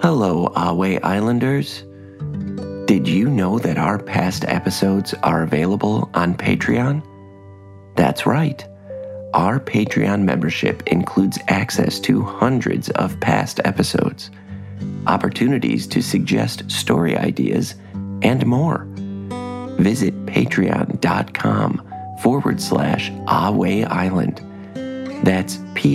Hello, Ahway Islanders. Did you know that our past episodes are available on Patreon? That's right. Our Patreon membership includes access to hundreds of past episodes, opportunities to suggest story ideas, and more. Visit patreon.com/Ahway Island. That's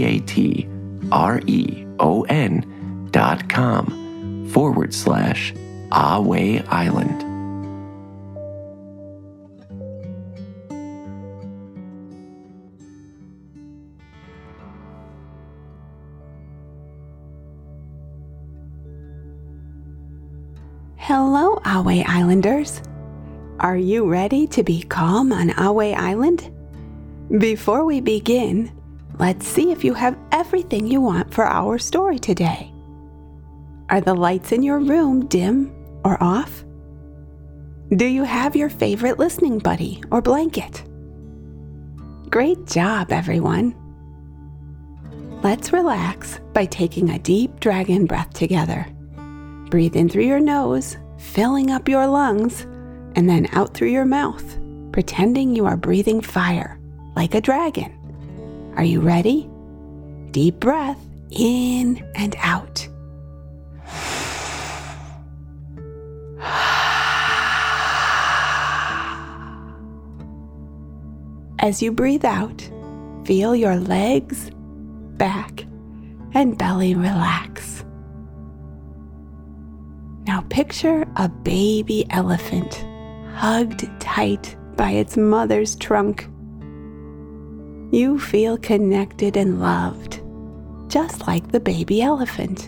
patreon.com/Ahway Island. Hello, Ahway Islanders. Are you ready to be calm on Ahway Island? Before we begin, let's see if you have everything you want for our story today. Are the lights in your room dim or off? Do you have your favorite listening buddy or blanket? Great job, everyone. Let's relax by taking a deep dragon breath together. Breathe in through your nose, filling up your lungs, and then out through your mouth, pretending you are breathing fire, like a dragon. Are you ready? Deep breath in and out. As you breathe out, feel your legs, back, and belly relax. Now picture a baby elephant hugged tight by its mother's trunk. You feel connected and loved, just like the baby elephant.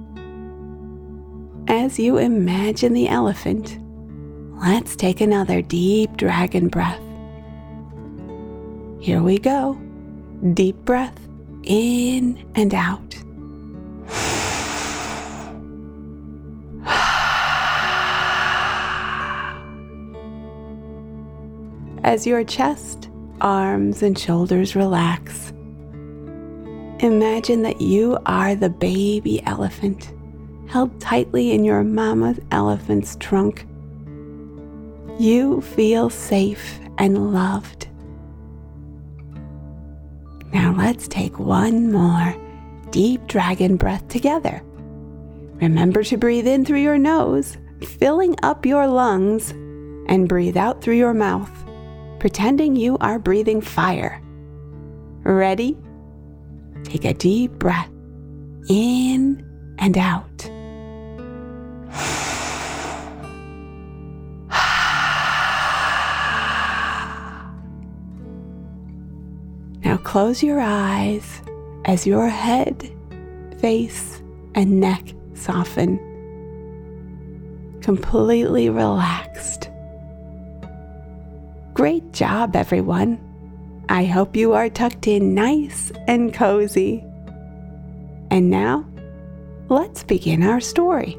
As you imagine the elephant, let's take another deep dragon breath. Here we go. Deep breath in and out. As your chest, arms, and shoulders relax, imagine that you are the baby elephant held tightly in your mama elephant's trunk. You feel safe and loved. Now let's take one more deep dragon breath together. Remember to breathe in through your nose, filling up your lungs, and breathe out through your mouth, pretending you are breathing fire. Ready? Take a deep breath in and out. Now close your eyes as your head, face, and neck soften, completely relaxed. Great job, everyone. I hope you are tucked in nice and cozy. And now, let's begin our story.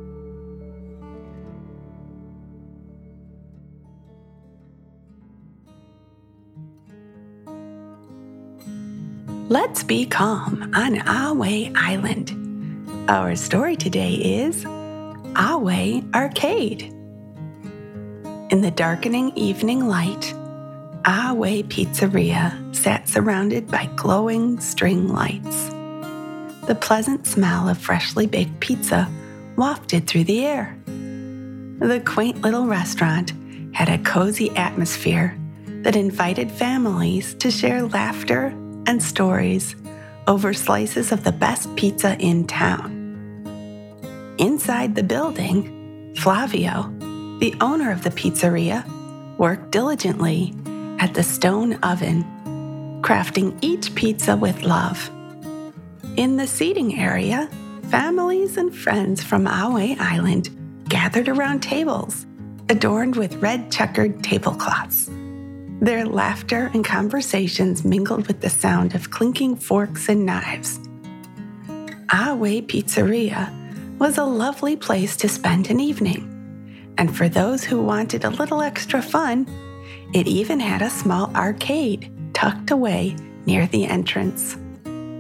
Let's be calm on Ahway Island. Our story today is Ahway Arcade. In the darkening evening light, Ahway Pizzeria sat surrounded by glowing string lights. The pleasant smell of freshly baked pizza wafted through the air. The quaint little restaurant had a cozy atmosphere that invited families to share laughter and stories over slices of the best pizza in town. Inside the building, Flavio, the owner of the pizzeria, worked diligently at the stone oven, crafting each pizza with love. In the seating area, families and friends from Ahway Island gathered around tables adorned with red checkered tablecloths. Their laughter and conversations mingled with the sound of clinking forks and knives. Ahway Pizzeria was a lovely place to spend an evening, and for those who wanted a little extra fun, it even had a small arcade tucked away near the entrance.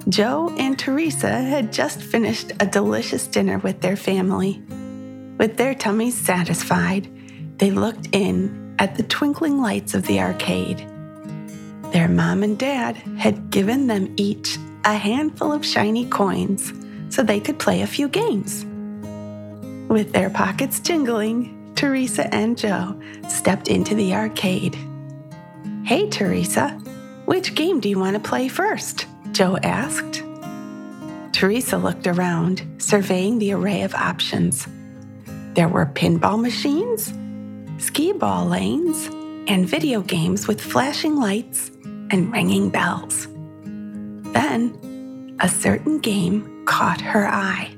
Joe and Teresa had just finished a delicious dinner with their family. With their tummies satisfied, they looked in at the twinkling lights of the arcade. Their mom and dad had given them each a handful of shiny coins so they could play a few games. With their pockets jingling, Teresa and Joe stepped into the arcade. "Hey, Teresa, which game do you want to play first?" Joe asked. Teresa looked around, surveying the array of options. There were pinball machines, skee-ball lanes, and video games with flashing lights and ringing bells. Then, a certain game caught her eye.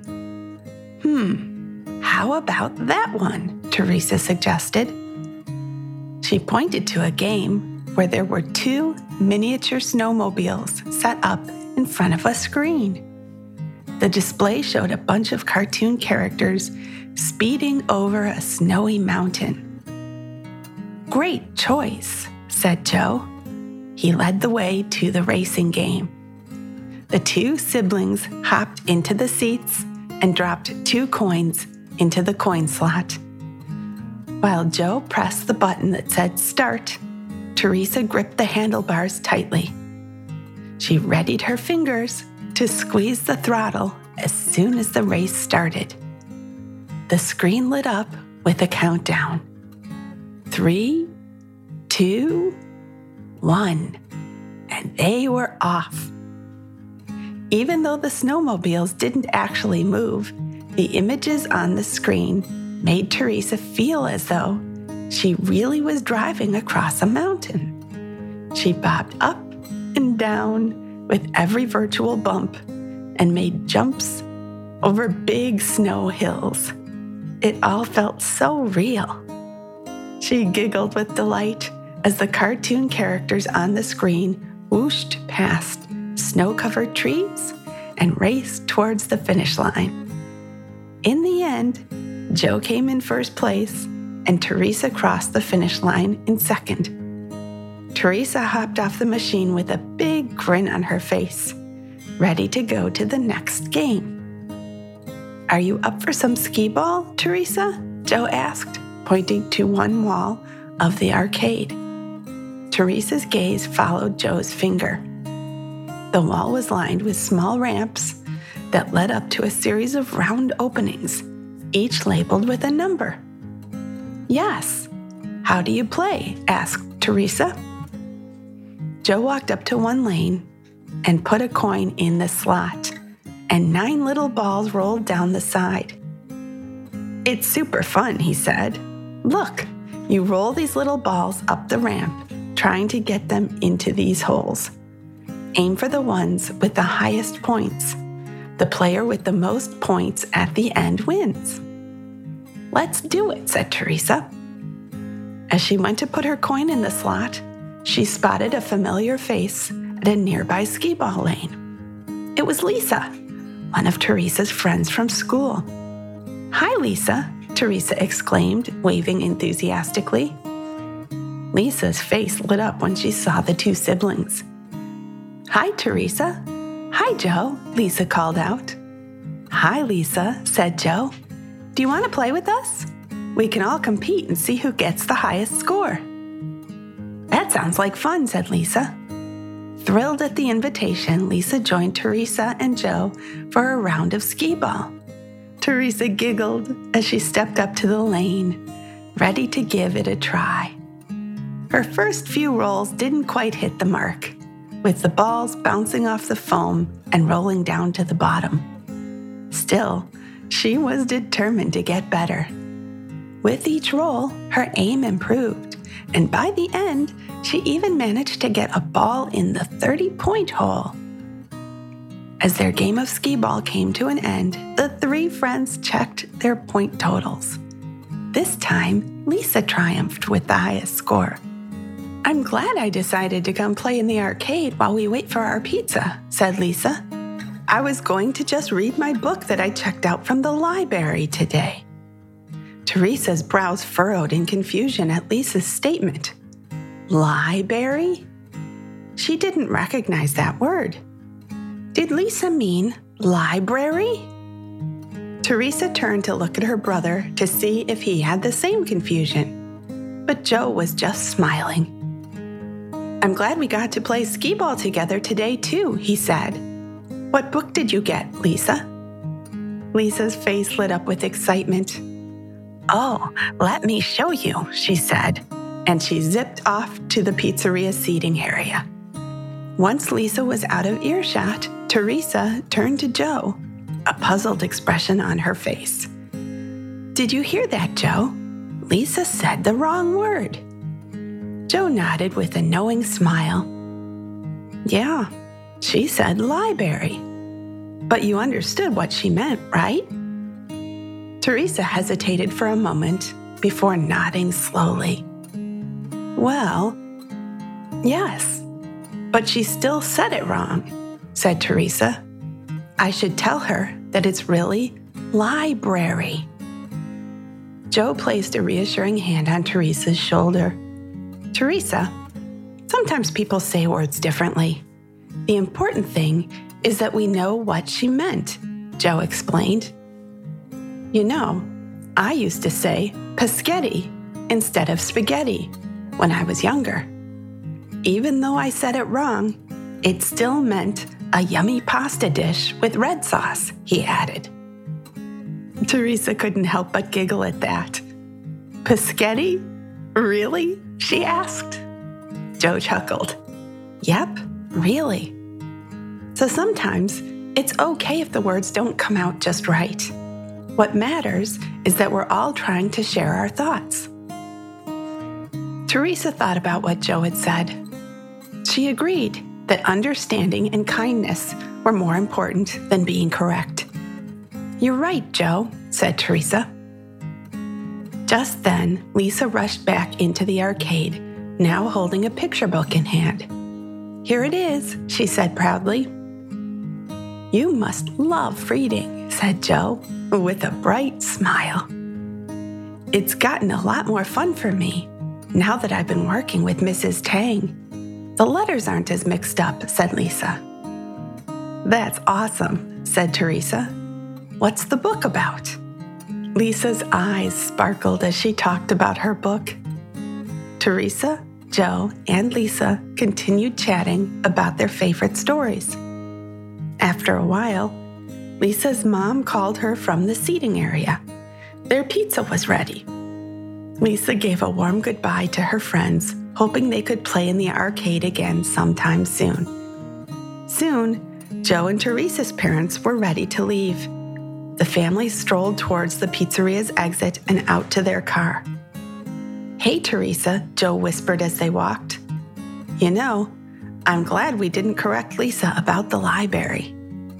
How about that one?" Teresa suggested. She pointed to a game where there were 2 miniature snowmobiles set up in front of a screen. The display showed a bunch of cartoon characters speeding over a snowy mountain. "Great choice," said Joe. He led the way to the racing game. The 2 siblings hopped into the seats and dropped 2 coins into the coin slot. While Joe pressed the button that said start, Teresa gripped the handlebars tightly. She readied her fingers to squeeze the throttle as soon as the race started. The screen lit up with a countdown. 3, 2, 1, and they were off. Even though the snowmobiles didn't actually move, the images on the screen made Teresa feel as though she really was driving across a mountain. She bobbed up and down with every virtual bump and made jumps over big snow hills. It all felt so real. She giggled with delight as the cartoon characters on the screen whooshed past snow-covered trees and raced towards the finish line. In the end, Joe came in first place and Teresa crossed the finish line in second. Teresa hopped off the machine with a big grin on her face, ready to go to the next game. "Are you up for some skee-ball, Teresa?" Joe asked, pointing to one wall of the arcade. Teresa's gaze followed Joe's finger. The wall was lined with small ramps that led up to a series of round openings, each labeled with a number. "Yes. How do you play?" asked Teresa. Joe walked up to one lane and put a coin in the slot, and 9 little balls rolled down the side. "It's super fun," he said. "Look, you roll these little balls up the ramp, trying to get them into these holes. Aim for the ones with the highest points. The player with the most points at the end wins." "Let's do it," said Teresa. As she went to put her coin in the slot, she spotted a familiar face at a nearby skee-ball lane. It was Lisa, one of Teresa's friends from school. "Hi, Lisa," Teresa exclaimed, waving enthusiastically. Lisa's face lit up when she saw the 2 siblings. "Hi, Teresa." "Hi, Joe," Lisa called out. "Hi, Lisa," said Joe. "Do you want to play with us? We can all compete and see who gets the highest score." "That sounds like fun," said Lisa. Thrilled at the invitation, Lisa joined Teresa and Joe for a round of skee-ball. Teresa giggled as she stepped up to the lane, ready to give it a try. Her first few rolls didn't quite hit the mark, with the balls bouncing off the foam and rolling down to the bottom. Still, she was determined to get better. With each roll, her aim improved, and by the end, she even managed to get a ball in the 30-point hole. As their game of skee-ball came to an end, the 3 friends checked their point totals. This time, Lisa triumphed with the highest score. "I'm glad I decided to come play in the arcade while we wait for our pizza," said Lisa. "I was going to just read my book that I checked out from the library today." Teresa's brows furrowed in confusion at Lisa's statement. "Library?" She didn't recognize that word. Did Lisa mean library? Teresa turned to look at her brother to see if he had the same confusion, but Joe was just smiling. I'm glad we got to play skee-ball together today too, he said. What book did you get, Lisa? Lisa's face lit up with excitement. Oh, let me show you, she said, and she zipped off to the pizzeria seating area. Once Lisa was out of earshot, Teresa turned to Joe, a puzzled expression on her face. Did you hear that, Joe? Lisa said the wrong word. Joe nodded with a knowing smile. Yeah, she said library. But you understood what she meant, right? Teresa hesitated for a moment before nodding slowly. Well, yes, but she still said it wrong, said Teresa. I should tell her that it's really library. Joe placed a reassuring hand on Teresa's shoulder. Teresa, sometimes people say words differently. The important thing is that we know what she meant, Joe explained. You know, I used to say paschetti instead of spaghetti when I was younger. Even though I said it wrong, it still meant a yummy pasta dish with red sauce, he added. Teresa couldn't help but giggle at that. Paschetti? Really? She asked. Joe chuckled. Yep, really. So sometimes it's okay if the words don't come out just right. What matters is that we're all trying to share our thoughts. Teresa thought about what Joe had said. She agreed that understanding and kindness were more important than being correct. You're right, Joe, said Teresa. Just then, Lisa rushed back into the arcade, now holding a picture book in hand. Here it is, she said proudly. You must love reading, said Joe, with a bright smile. It's gotten a lot more fun for me now that I've been working with Mrs. Tang. The letters aren't as mixed up, said Lisa. That's awesome, said Teresa. What's the book about? Lisa's eyes sparkled as she talked about her book. Teresa, Joe, and Lisa continued chatting about their favorite stories. After a while, Lisa's mom called her from the seating area. Their pizza was ready. Lisa gave a warm goodbye to her friends, hoping they could play in the arcade again sometime soon. Soon, Joe and Teresa's parents were ready to leave. The family strolled towards the pizzeria's exit and out to their car. Hey, Teresa, Joe whispered as they walked. You know, I'm glad we didn't correct Lisa about the library.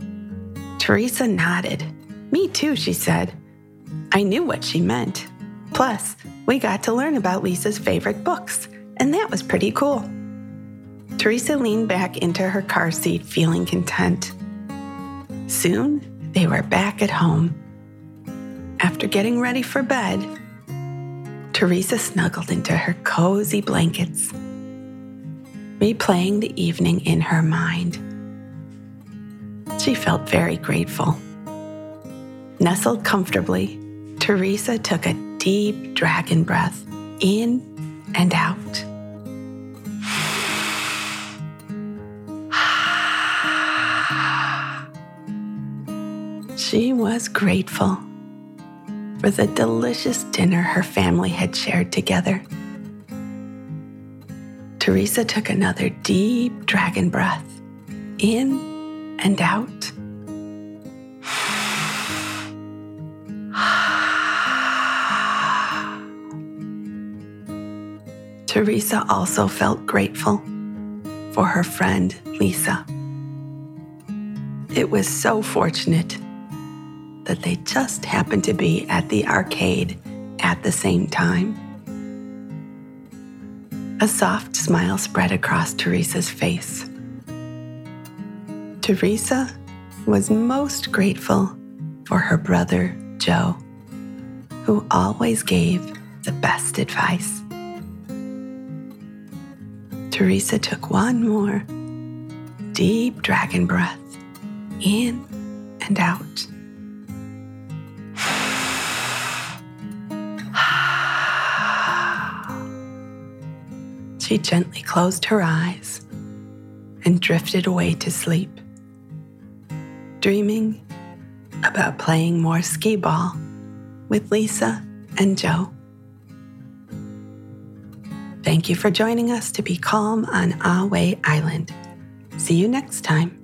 Teresa nodded. Me too, she said. I knew what she meant. Plus, we got to learn about Lisa's favorite books, and that was pretty cool. Teresa leaned back into her car seat, feeling content. Soon, they were back at home. After getting ready for bed, Teresa snuggled into her cozy blankets, replaying the evening in her mind. She felt very grateful. Nestled comfortably, Teresa took a deep dragon breath in and out. She was grateful for the delicious dinner her family had shared together. Teresa took another deep dragon breath in and out. Teresa also felt grateful for her friend Lisa. It was so fortunate that they just happened to be at the arcade at the same time. A soft smile spread across Teresa's face. Teresa was most grateful for her brother, Joe, who always gave the best advice. Teresa took one more deep dragon breath in and out. She gently closed her eyes and drifted away to sleep, dreaming about playing more skee ball with Lisa and Joe. Thank you for joining us to be calm on Ahway Island. See you next time.